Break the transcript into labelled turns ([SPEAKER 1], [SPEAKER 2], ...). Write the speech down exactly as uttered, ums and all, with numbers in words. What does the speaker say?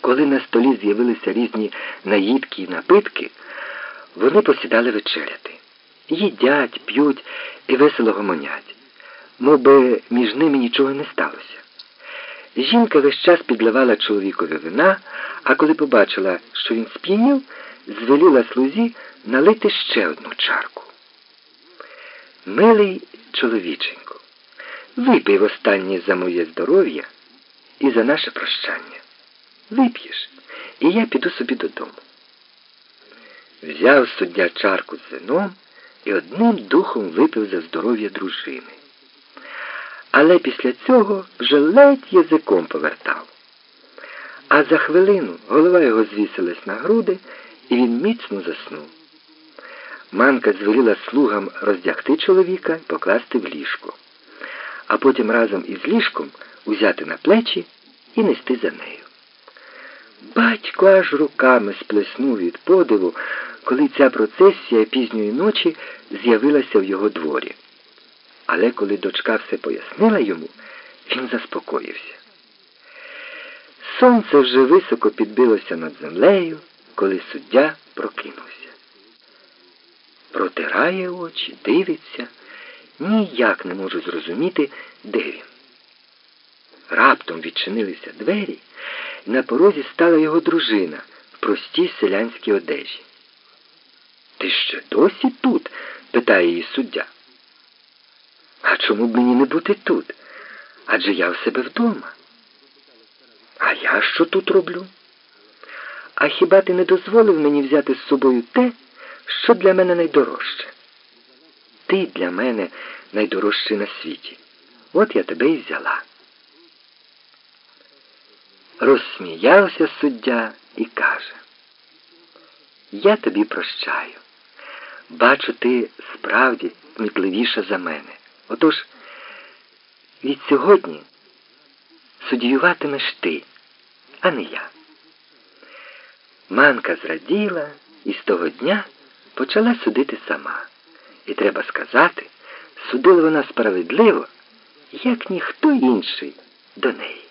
[SPEAKER 1] Коли на столі з'явилися різні наїдки і напитки, вони посідали вечеряти. Їдять, п'ють і весело гомонять, мов би між ними нічого не сталося. Жінка весь час підливала чоловікові вина, а коли побачила, що він сп'янів, звеліла слузі налити ще одну чарку. «Милий чоловіченьку, випий востаннє за моє здоров'я і за наше прощання. Вип'єш, і я піду собі додому». Взяв суддя чарку з вином і одним духом випив за здоров'я дружини. Але після цього вже ледь язиком повертав. А за хвилину голова його звісилась на груди, і він міцно заснув. Манка звеліла слугам роздягти чоловіка і покласти в ліжко, а потім разом із ліжком узяти на плечі і нести за нею. Батько аж руками сплеснув від подиву, коли ця процесія пізньої ночі з'явилася в його дворі. Але коли дочка все пояснила йому, він заспокоївся. Сонце вже високо підбилося над землею, коли суддя прокинувся. Протирає очі, дивиться, ніяк не може зрозуміти, де він. Раптом відчинилися двері, і на порозі стала його дружина в простій селянській одежі. «Ти ще досі тут?» – питає її суддя. «А чому б мені не бути тут? Адже я в себе вдома». «А я що тут роблю?» «А хіба ти не дозволив мені взяти з собою те, що для мене найдорожче?» «Ти для мене найдорожчий на світі. От я тебе і взяла». Розсміявся суддя і каже: «Я тобі прощаю. Бачу, ти справді кмітливіша за мене. Отож, від сьогодні суддіюватимеш ти, а не я». Манка зраділа і з того дня почала судити сама. І треба сказати, судила вона справедливо, як ніхто інший до неї.